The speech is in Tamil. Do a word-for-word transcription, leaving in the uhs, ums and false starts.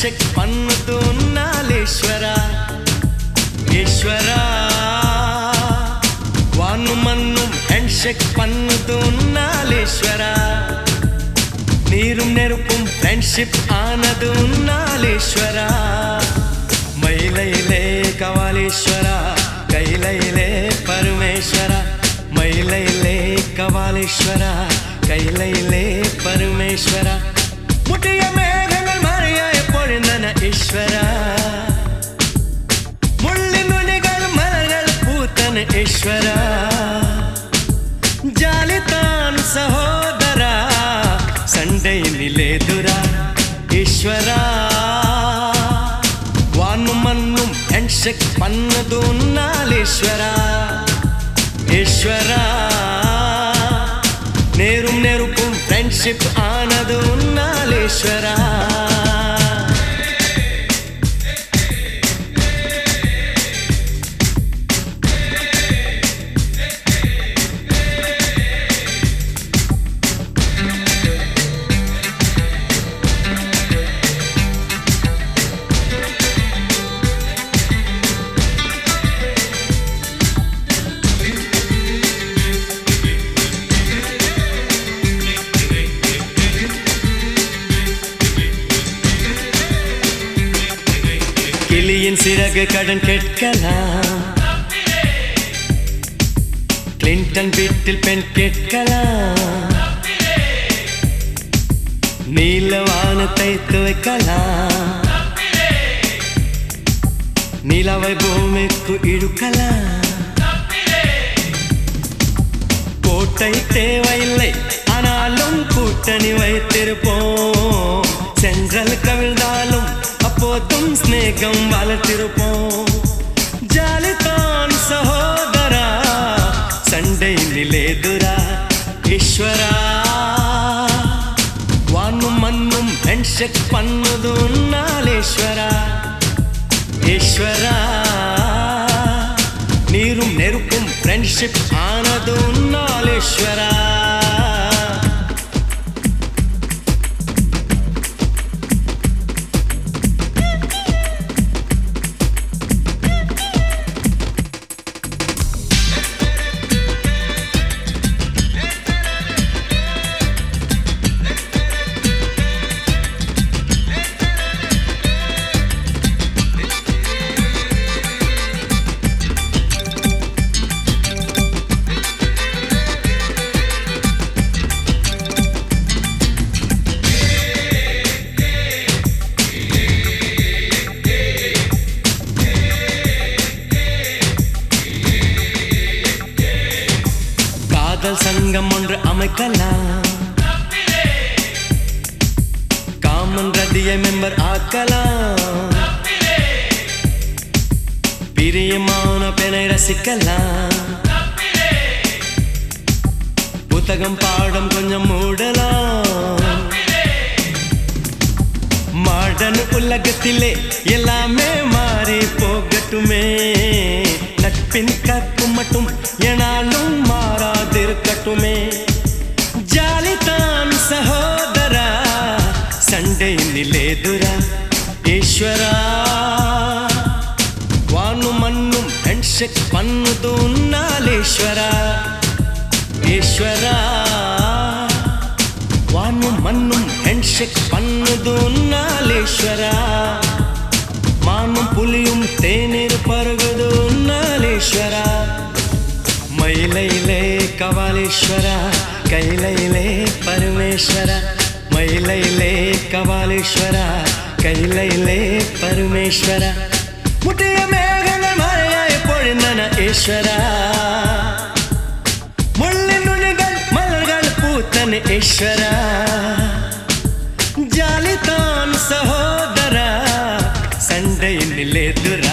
handshake pannadu unnaleshwara ishwara vaanu mannum handshake pannadu unnaleshwara neerum neruppum friendship aanadu unnaleshwara mailaile kavaleshwara kailaile parameshwara mailaile kavaleshwara kailaile parameshwara mutiya meghangal mariyaye polindana ishwara mullinu malargal pootana ishwara jalitan sahodara sunday niledura ishwara vaanu mannum handshake pannadu unnaleshwara ishwara neerum neruppum friendship aanadu unnaleshwara கிளியின் சிறகு கடன் கேட்கலாம் கிளின்டன் வீட்டில் பெண் கேட்கலாம் நீல வானத்தை துவைக்கலாம் நிலவை பூமிக்கு இழுக்கலாம் கோட்டை தேவையில்லை ஆனாலும் கூட்டணி வைத்திருப்போம் சென்றல் கவிழ்ந்தாலும் அப்போதும் ஸ்நேகம் வளர்த்திருப்போம் ஜாலிதான் சகோதரா சண்டை நிலேதுரா ஈஸ்வரா வானும் மண்ணும் ஹேண்ட்ஷேக் பன்னது உன்னாலேஸ்வரா ஈஸ்வரா நீரும் நெருப்பும் ஃப்ரெண்ட்ஷிப் ஆனது உன்னாலேஸ்வரா சங்கம் ஒன்று அமைக்கலாம் காமன் ரதிய மெம்பர் ஆக்கலாம் பிரியமான பெண்ணை ரசிக்கலாம் புத்தகம் பாடம் கொஞ்சம் மூடலாம் மாடர்ன் உலகத்திலே எல்லாமே மாறி போகட்டுமே நட்பின் கற்பு மட்டும் எனாலும் மாறாதிருக்கட்டுமே ஜாலிதான் சகோதரா சண்டை நிலேதுரா ஈஸ்வரா வானு மண்ணும் ஹேண்ட்ஷேக் பன்னது உன்னாலேஸ்வரா ஈஸ்வரா வானு மண்ணும் ஹேண்ட்ஷேக் பன்னது உன்னாலேஸ்வரா மானும் புலியும் தேநீர் பருகுது உன்னாலேஸ்வரா மயிலையிலே கபாலீஸ்வரா கைலையிலே பரமேஸ்வரா மயிலையிலே கபாலீஸ்வரா கைலையிலே பரமேஸ்வரா முட்டிய மேகங்கள் மழையாய் பொழிந்தன ஈஸ்வரா முள்ளின் நுனிகள் மலர்கள் பூத்தன ஈஸ்வரா ஜாலிதான் சகோதரா சண்டை நிலேதுரா